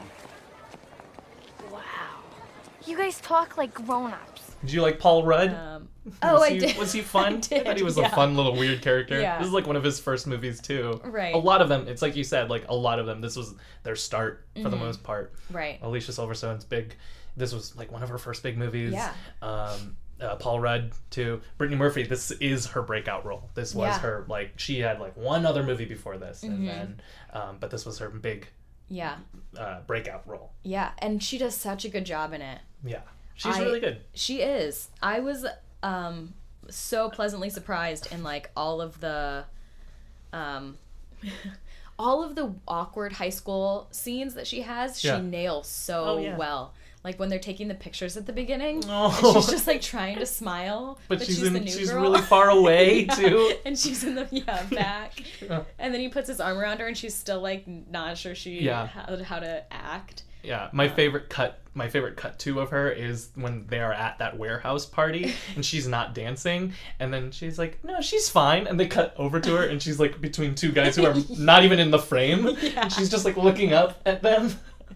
Wow. You guys talk like grown-ups. Did you like Paul Rudd? Um, oh, was I he, did. Was he fun? I did, thought he was yeah. a fun little weird character. Yeah. This is like one of his first movies too. Right. A lot of them. It's like you said. Like a lot of them. This was their start for Mm-hmm. the most part. Right. Alicia Silverstone's big. This was like one of her first big movies. Yeah. Um, uh, Paul Rudd too. Brittany Murphy, this is her breakout role. This was Yeah. her, like, she had like one other movie before this, and Mm-hmm. then, um, but this was her big Yeah. uh, breakout role. Yeah. And she does such a good job in it. Yeah, she's I- really good. She is. I was um so pleasantly surprised in like all of the um all of the awkward high school scenes that she has. Yeah. She nails so Oh, yeah. well. Like when they're taking the pictures at the beginning, Oh. and she's just like trying to smile, But, she's, the in, new she's girl. really far away Yeah. too. And she's in the yeah back, Yeah. and then he puts his arm around her, and she's still like not sure she Yeah. how, how to act. Yeah, my favorite cut, my favorite cut too of her is when they are at that warehouse party and she's not dancing, and then she's like, "No, she's fine," and they cut over to her and she's like between two guys who are not even in the frame, Yeah. and she's just like looking up at them.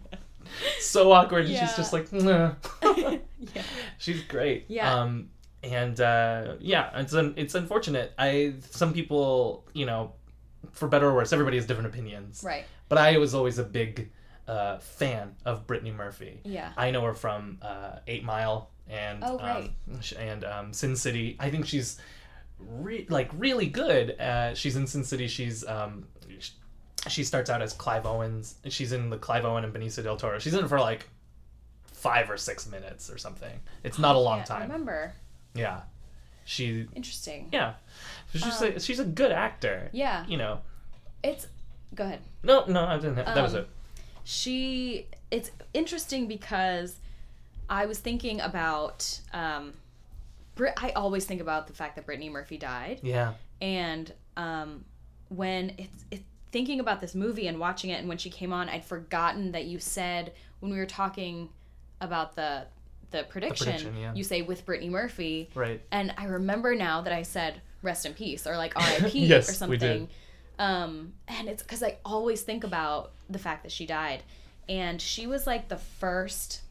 So awkward. And Yeah. she's just like, nah. Yeah. She's great. Yeah. Um, and uh, yeah, it's un- it's unfortunate. I some people, you know, for better or worse, everybody has different opinions. Right. But I was always a big uh, fan of Brittany Murphy. Yeah. I know her from uh, Eight Mile and Oh, right. um, sh- and um, Sin City. I think she's re- like really good. Uh, she's in Sin City. She's um, sh- she starts out as Clive Owens. She's in the Clive Owen and Benicio del Toro. She's in it for like five or six minutes or something. It's not a long Yeah, I time. remember. Yeah, she. Interesting. Yeah, she's just a, she's a good actor. Yeah. You know. It's go ahead. No, no, I didn't. That was Um, it. She it's interesting because I was thinking about um Brit I always think about the fact that Brittany Murphy died, Yeah. and um when it's it, thinking about this movie and watching it, and when she came on, I'd forgotten that you said when we were talking about the the prediction, prediction, yeah. you say with Brittany Murphy, Right. and I remember now that I said rest in peace or like R I P Yes, or we something. did. Um, and it's because I always think about the fact that she died. And she was like the first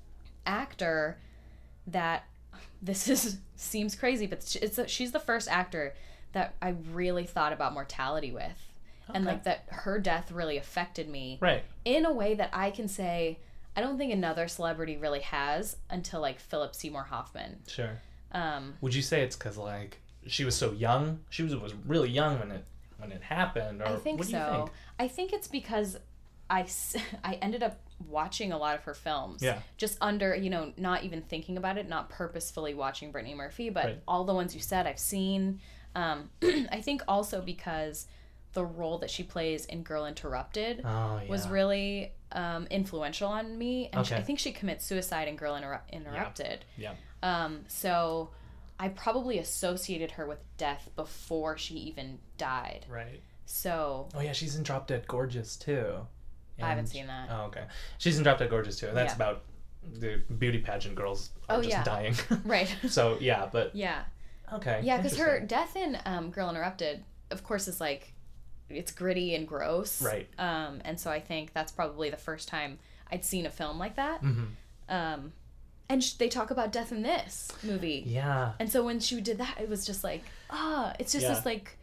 actor that, this is seems crazy, but she- it's a, she's the first actor that I really thought about mortality with. And Okay. like that her death really affected me Right. in a way that I can say I don't think another celebrity really has until like Philip Seymour Hoffman. Sure. Um, Would you say it's because like she was so young? She was was really young when it when it happened, or I think what do so. you think? I think it's because I, s- I ended up watching a lot of her films. Yeah. Just under, you know, not even thinking about it, not purposefully watching Brittany Murphy, but Right. all the ones you said I've seen. Um, I think also because the role that she plays in Girl Interrupted Oh yeah. was really um, influential on me. And she, Okay. I think she commits suicide in Girl Interru- Interrupted. Yeah. Um, so I probably associated her with death before she even died. Right. So Oh yeah, she's in Drop Dead Gorgeous too. I haven't And- seen that. Oh okay. She's in Drop Dead Gorgeous too, and that's Yeah. about the beauty pageant girls are Oh, just yeah. dying. Right. So yeah, but Yeah. okay. Yeah, because her interesting. death in um, Girl Interrupted, of course, is like, it's gritty and gross. Right. Um, and so I think that's probably the first time I'd seen a film like that. Mhm. Um, and sh- they talk about death in this movie. Yeah. And so when she did that, it was just like, ah, it's just Yeah. this like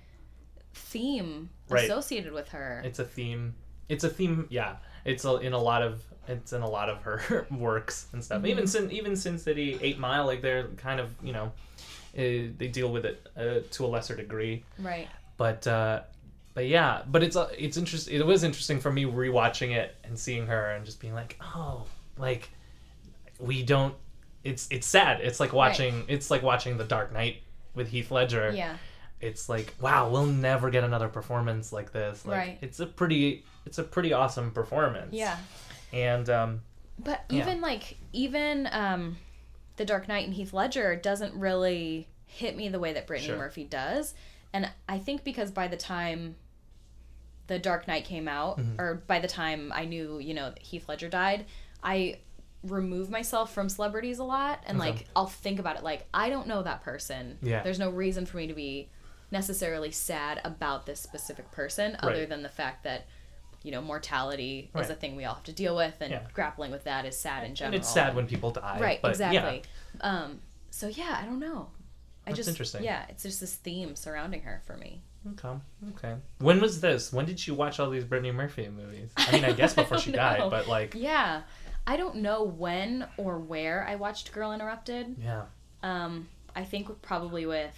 theme Right. associated with her. It's a theme. It's a theme. Yeah. It's a, in a lot of it's in a lot of her works and stuff. Mm-hmm. Even Sin even Sin City, Eight Mile, like they're kind of you know, uh, they deal with it uh, to a lesser degree. Right. But uh, but yeah, but it's uh, it's interesting. It was interesting for me rewatching it and seeing her and just being like, oh, like we don't. It's it's sad. It's like watching. It's like watching The Dark Knight with Heath Ledger. Yeah. It's like, wow, we'll never get another performance like this. Like, Right. It's a pretty, it's a pretty awesome performance. Yeah. And um, But Yeah. even like even um, The Dark Knight and Heath Ledger doesn't really hit me the way that Brittany Sure. Murphy does, and I think because by the time The Dark Knight came out, Mm-hmm. or by the time I knew you know that Heath Ledger died, I remove myself from celebrities a lot, and Okay. like I'll think about it like I don't know that person. Yeah. There's no reason for me to be necessarily sad about this specific person, other Right. than the fact that. You know, mortality Right. is a thing we all have to deal with, and Yeah. grappling with that is sad in general. and it's sad when people die. right, but exactly. Um, so yeah, I don't know. I That's just interesting. yeah, it's just this theme surrounding her for me. Yeah. Okay. Okay. When was this? When did you watch all these Brittany Murphy movies? I mean, I guess before she don't know. died, but like, Yeah, I don't know when or where I watched Girl Interrupted. yeah. Um, I think probably with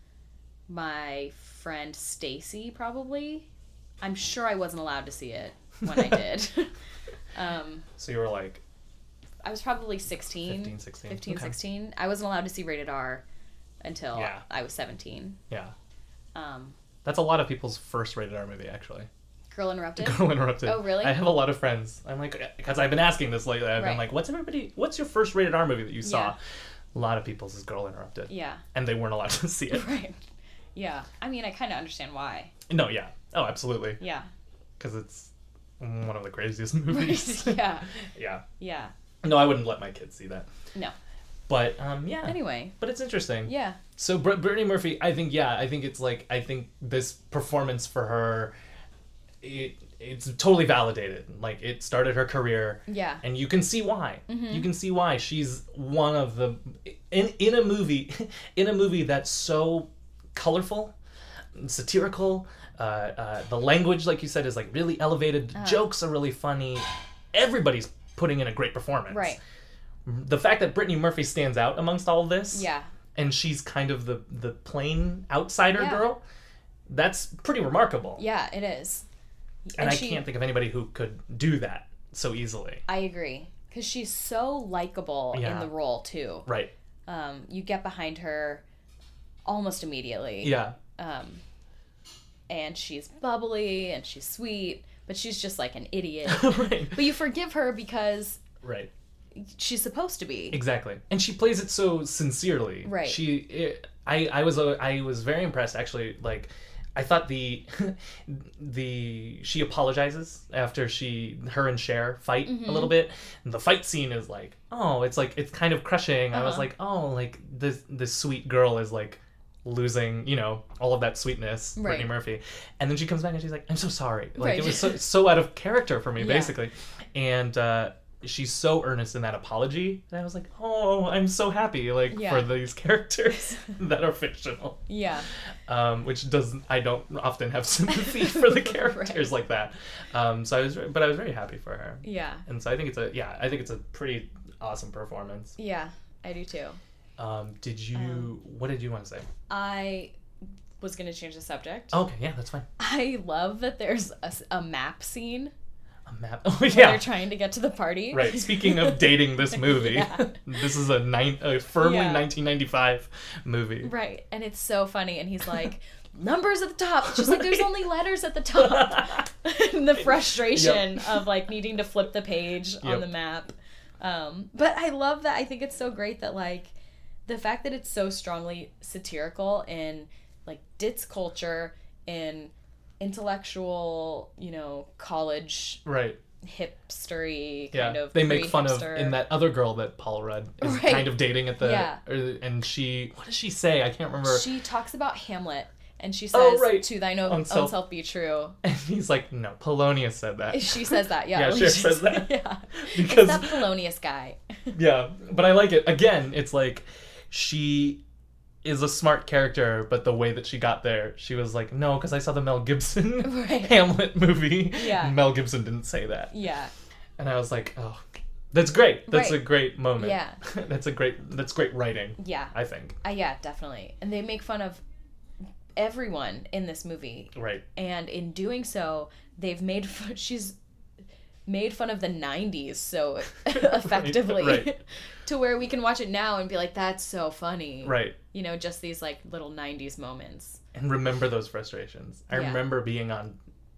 my friend Stacy, probably. I'm sure I wasn't allowed to see it when I did. um, So you were like, I was probably sixteen. fifteen, sixteen. fifteen, Okay. sixteen. I wasn't allowed to see rated R until Yeah. I was seventeen. yeah. Um, That's a lot of people's first rated R movie, actually. Girl Interrupted? Girl Interrupted. Oh, really? I have a lot of friends. I'm like, because I've been asking this lately. I've Right. been like, what's everybody, what's your first rated R movie that you saw? Yeah. A lot of people's is Girl Interrupted. Yeah. And they weren't allowed to see it. Right. Yeah. I mean, I kind of understand why. No, yeah. Oh, absolutely. Yeah. Because it's one of the craziest movies. yeah. Yeah. Yeah. No, I wouldn't let my kids see that. No. But, um, yeah. Anyway. But it's interesting. Yeah. So Br- Brittany Murphy, I think, yeah, I think it's like, I think this performance for her, it it's totally validated. Like, it started her career. Yeah. And you can see why. Mm-hmm. You can see why she's one of the in in a movie, in a movie that's so colorful, satirical. Uh, uh, the language, like you said, is like really elevated. Uh-huh. Jokes are really funny. Everybody's putting in a great performance. Right. The fact that Brittany Murphy stands out amongst all of this. Yeah. And she's kind of the the plain outsider Yeah. girl. That's pretty remarkable. Yeah, it is. And, And I she- can't think of anybody who could do that so easily. I agree. Because she's so likable in Yeah. the role, too. Right. Um, you get behind her almost immediately. Yeah. Um, and she's bubbly and she's sweet, but she's just like an idiot. Right. But you forgive her because Right. she's supposed to be. Exactly. And she plays it so sincerely. Right. She it, I I was uh, I was very impressed actually, like I thought the the she apologizes after she her and Cher fight Mm-hmm. a little bit. And the fight scene is like, oh, it's like it's kind of crushing. I was Uh-huh. like, oh, like this this sweet girl is like losing, you know, all of that sweetness, Right. Brittany Murphy. And then she comes back and she's like, I'm so sorry. Like Right. it was so so out of character for me, Yeah. basically. And uh she's so earnest in that apology that I was like, oh, I'm so happy, like, Yeah. for these characters that are fictional. Yeah. Um, which doesn't, I don't often have sympathy for the characters like that. Um, so I was, but I was very happy for her. Yeah. And so I think it's a, yeah, I think it's a pretty awesome performance. Yeah, I do too. Um, did you, Um, what did you want to say? I was going to change the subject. Okay, yeah, that's fine. I love that there's a, s- a map scene A map. Oh, where yeah. they're trying to get to the party. Right. Speaking of dating this movie, Yeah. this is a, nine, a firmly Yeah. nineteen ninety-five movie. Right. And it's so funny. And he's like, numbers at the top. Just like there's only letters at the top. And the frustration of like needing to flip the page on Yep. the map. Um, but I love that. I think it's so great that like the fact that it's so strongly satirical in like ditz culture, in intellectual, you know, college Right. hipstery Yeah, kind of they make fun of pre-hipster. in that other girl that Paul Rudd is Right. kind of dating at the, Yeah. or, and she, what does she say? I can't remember. She talks about Hamlet, and she says, Oh, right. "To thine own, Own own self. self be true." And he's like, no, Polonius said that. She says that, yeah. Yeah, Well, Cher she says that. Yeah, Because- it's that Polonius guy. Yeah, but I like it. Again, it's like she is a smart character, but the way that she got there, she was like, no, because I saw the Mel Gibson Right. Hamlet movie. Yeah. Mel Gibson didn't say that. Yeah, And I was like, oh, that's great. That's Right. a great moment. Yeah. that's a great, that's great writing, yeah, I think. uh, yeah, definitely. And they make fun of everyone in this movie, Right. and in doing so, they've made fun, she's made fun of the nineties so effectively, right. to where we can watch it now and be like, that's so funny. Right. You know, just these like little nineties moments. And remember those frustrations. I Yeah. remember being on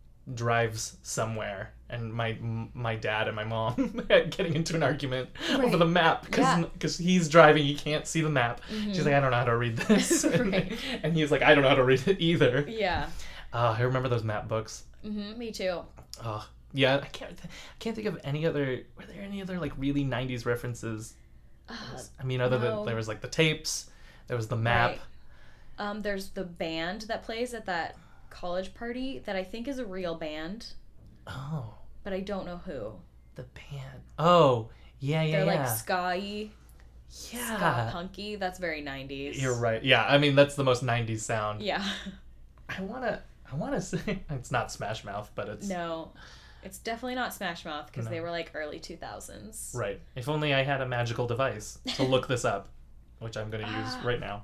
drives somewhere and my my dad and my mom getting into an argument over Right. the map because Yeah. because he's driving, he can't see the map. She's like, I don't know how to read this, and, Right. and he's like, I don't know how to read it either. Yeah. Uh, I remember those map books. hmm me too. Oh, yeah. I can't I can't think of any other. Were there any other like really nineties references? I mean, other no. than there was like the tapes, there was the map. Right. Um, there's the band that plays at that college party that I think is a real band, Oh, but I don't know who. the band. Oh, yeah, yeah, They're yeah. like ska-y, yeah. ska-punky. That's very nineties. You're right. Yeah, I mean that's the most nineties sound. Yeah. I wanna, I wanna say it's not Smash Mouth, but it's No, it's definitely not Smash Mouth because No. they were like early two thousands. right. If only I had a magical device to look this up. which I'm going to use right now.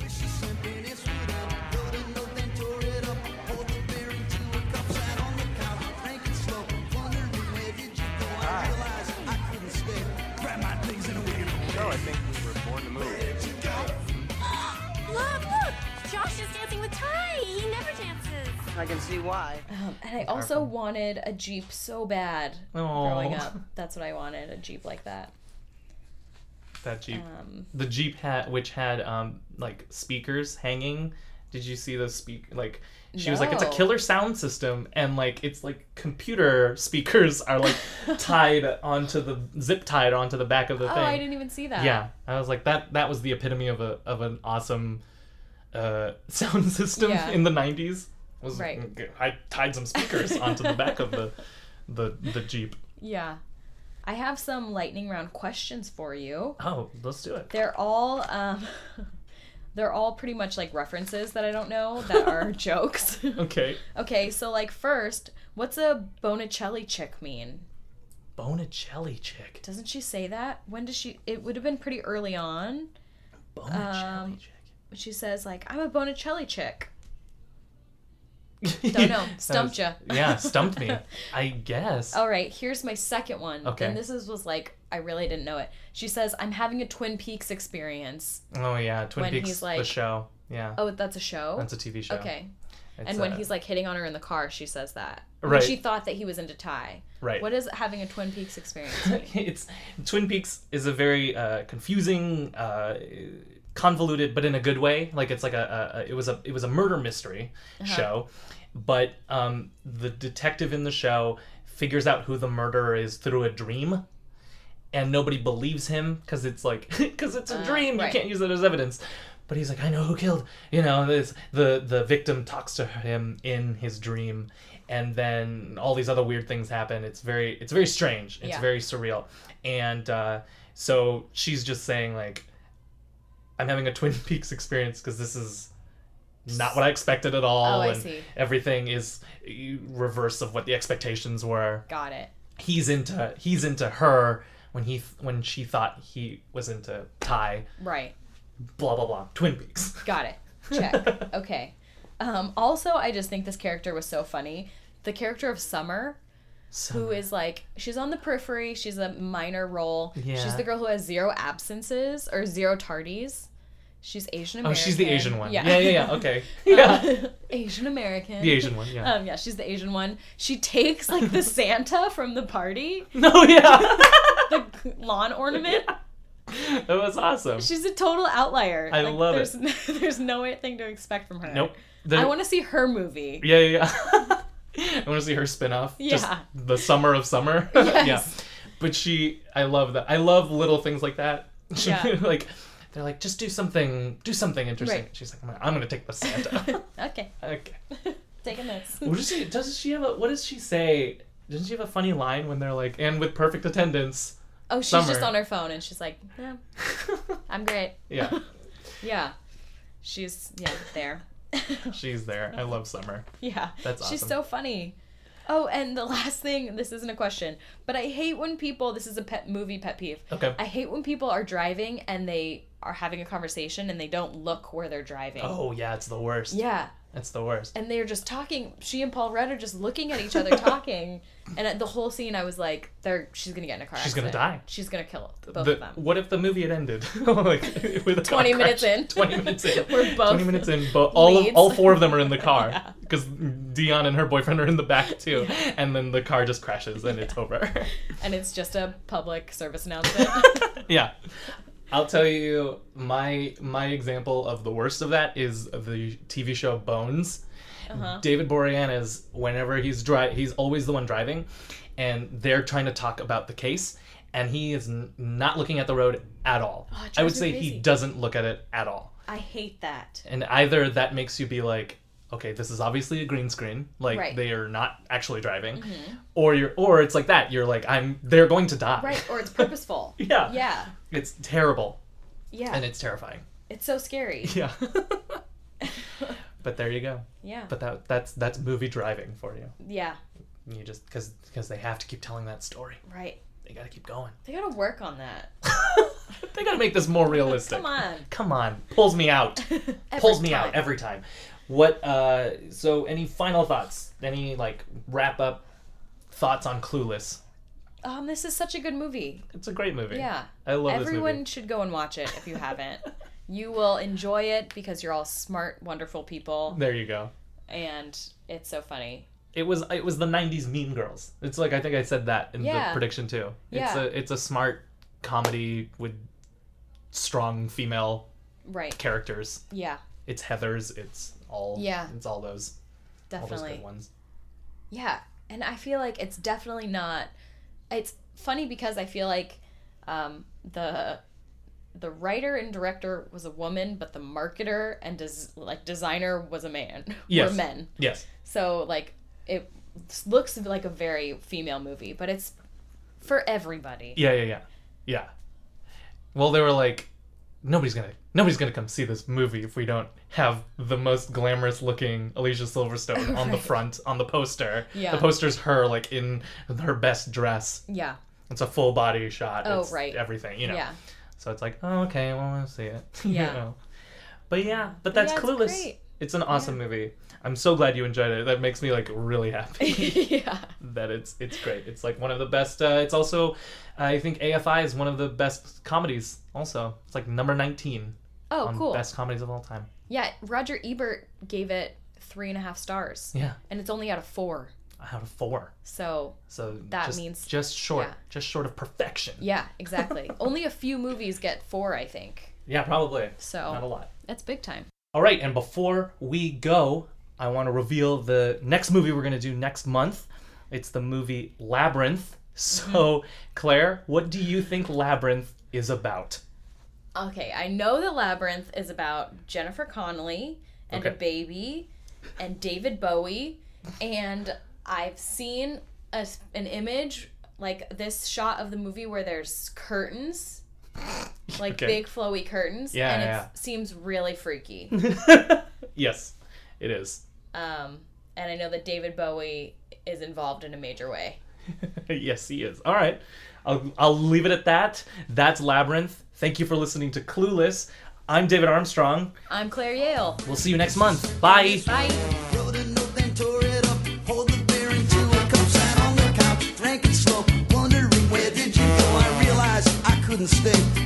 So I think we were born to move. Look, look! Josh is dancing with Ty. He never dances. I can see why. Um, and I also wanted a Jeep so bad Aw. growing up. That's what I wanted, a Jeep like that. That Jeep. Um, The Jeep had, which had um like speakers hanging. Did you see those speak like? She was like, it's a No. killer sound system, and like it's like computer speakers are like tied onto the zip tied onto the back of the oh, thing. I didn't even see that. Yeah, I was like that. That was the epitome of a of an awesome uh, sound system Yeah. in the nineties. Was Right. I tied some speakers onto the back of the the the Jeep. Yeah. I have some lightning round questions for you. Oh, let's do it. They're all um they're all pretty much like references that I don't know that are jokes. Okay. Okay, so like first, what's a Bonicelli chick mean? Bonicelli chick. Doesn't she say that? When does she it would have been pretty early on. Bonicelli Um, chick. She says like, I'm a Bonicelli chick. Don't know. Stumped That ya. was- Yeah, stumped me. I guess. All right, here's my second one. Okay. And this is was like I really didn't know it. She says, I'm having a Twin Peaks experience. Oh yeah, Twin When Peaks, he's the like- show. Yeah, Oh, that's a show? that's a T V show. Okay. It's, And when uh, he's like hitting on her in the car, she says that. When Right. she thought that he was into Ty. Right. What does having a Twin Peaks experience mean? it's Twin Peaks is a very uh, confusing, uh, convoluted, but in a good way. Like it's like a, a, a it was a it was a murder mystery show, but um, the detective in the show figures out who the murderer is through a dream, and nobody believes him because it's like because it's a Uh, dream. right. You can't use it as evidence. But he's like, I know who killed. You know, this, the the victim talks to him in his dream, and then all these other weird things happen. It's very it's very strange. It's Yeah. very surreal. And uh, so she's just saying like, I'm having a Twin Peaks experience because this is not what I expected at all. Oh, I and see. everything is reverse of what the expectations were. Got it. He's into he's into her when he when she thought he was into Ty. Right. Blah blah blah. Twin Peaks. Got it. Check. Okay. Um, also, I just think this character was so funny. The character of Summer, who is like, she's on the periphery. She's a minor role. Yeah. She's the girl who has zero absences or zero tardies. She's Asian Oh, American. she's the Asian one. Yeah, Yeah, yeah, yeah. Okay. Yeah. Asian American. The Asian one, yeah. Um, yeah, she's the Asian one. She takes like the Santa from the party, No, yeah. the lawn ornament. That was awesome. She's a total outlier. I like, love there's, it. it. There's no thing to expect from her. Nope. I The- want to see her movie. Yeah, yeah, yeah. I want to see her spin-off. Just Yeah. the summer of summer. Yes. Yeah. But she, I love that. I love little things like that. She, Yeah. like, they're like, just do something, do something interesting. Right. She's like, I'm gonna, I'm gonna take the Santa. Okay, Okay. taking this. What does she? Does she have a? What does she say? Doesn't she have a funny line when they're like, and with perfect attendance? Oh, she's Summer. just on her phone and she's like, yeah, I'm great. Yeah, Yeah. She's, yeah, there. she's there. I love Summer. Yeah. That's She's awesome. so funny. Oh, and the last thing, this isn't a question, but I hate when people, this is a pet movie pet peeve. Okay. I hate when people are driving and they are having a conversation and they don't look where they're driving. Oh yeah, it's the worst. Yeah. It's the worst. And they're just talking. She and Paul Rudd are just looking at each other talking. And at the whole scene, I was like, "They're she's gonna get in a car She's gonna accident. die. She's gonna kill both The- of them." What if the movie had ended like with a car twenty minutes crash? in. Twenty minutes in. We're both Twenty minutes in, but all of, leads. all four of them are in the car Yeah. because Dion and her boyfriend are in the back too, and then the car just crashes and it's over. And it's just a public service announcement. Yeah. I'll tell you my my example of the worst of that is the T V show Bones. Uh-huh. David Boreanaz, whenever he's dri- he's always the one driving, and they're trying to talk about the case, and he is n- not looking at the road at all. Oh, it I would drives me say he crazy. doesn't look at it at all. I hate that. And either that makes you be like, okay, this is obviously a green screen, like Right. they are not actually driving, or you're, or it's like that, you're like, I'm, they're going to die. Right, or it's purposeful. Yeah. Yeah. It's terrible, Yeah. and it's terrifying. It's so scary. Yeah. But there you go. Yeah. But that that's that's movie driving for you. Yeah. You just because because they have to keep telling that story. Right. They got to keep going. They gotta work on that. They gotta make this more realistic. Come on. Come on. Pulls me out. Pulls me out time. every time. What, uh, so any final thoughts? Any, like, wrap up thoughts on Clueless? Um, this is such a good movie. It's a great movie. Yeah. I love this Everyone movie. should go and watch it if you haven't. You will enjoy it because you're all smart, wonderful people, There you go. and it's so funny. It was it was the nineties Mean Girls. It's like, I think I said that in Yeah. the prediction too. It's Yeah. a it's a smart comedy with strong female Right. characters. Yeah. It's Heathers. It's all Yeah. It's all those all those Definitely. good ones. Yeah, and I feel like it's definitely not. It's funny because I feel like um, the the writer and director was a woman, but the marketer and des- like designer was a man. Yes. Were men. Yes. So like it looks like a very female movie, but it's for everybody. Yeah, yeah, yeah, yeah. Well, they were like, nobody's gonna, nobody's gonna come see this movie if we don't have the most glamorous looking Alicia Silverstone on the Right. front on the poster. Yeah. The poster's her like in her best dress. Yeah. It's a full body shot. Oh, It's right. Everything, you know. Yeah. So it's like, oh, okay, well, I'll see it. you Yeah. know. But yeah, but But that's yeah, it's Clueless. great. It's an awesome movie. I'm so glad you enjoyed it. That makes me like really happy. Yeah. that it's it's great. It's like one of the best. Uh, it's also, I think A F I is one of the best comedies. Also, it's like number nineteen Oh, on cool. best comedies of all time. Yeah, Roger Ebert gave it three and a half stars. Yeah, And it's only out of four. out of four. So So That just, means- just short, yeah. just short of perfection. yeah, exactly. Only a few movies get four, I think. Yeah, probably. So Not a lot. that's big time. All right, and before we go, I want to reveal the next movie we're going to do next month. It's the movie Labyrinth. So, Claire, what do you think Labyrinth is about? Okay, I know that Labyrinth is about Jennifer Connelly and a Okay. baby and David Bowie, and I've seen a, an image like this shot of the movie where there's curtains, like Okay. big flowy curtains, Yeah, and it yeah. seems really freaky. Yes, it is. Um, and I know that David Bowie is involved in a major way. Yes, he is. All right. I'll, I'll leave it at that. That's Labyrinth. Thank you for listening to Clueless. I'm David Armstrong. I'm Claire Yale. We'll see you next month. Bye. Bye. Wrote a note, then tore it up. Hold the beer into a cup, sat on the couch, drank it slow, wondering where did you go? I realized I couldn't stay.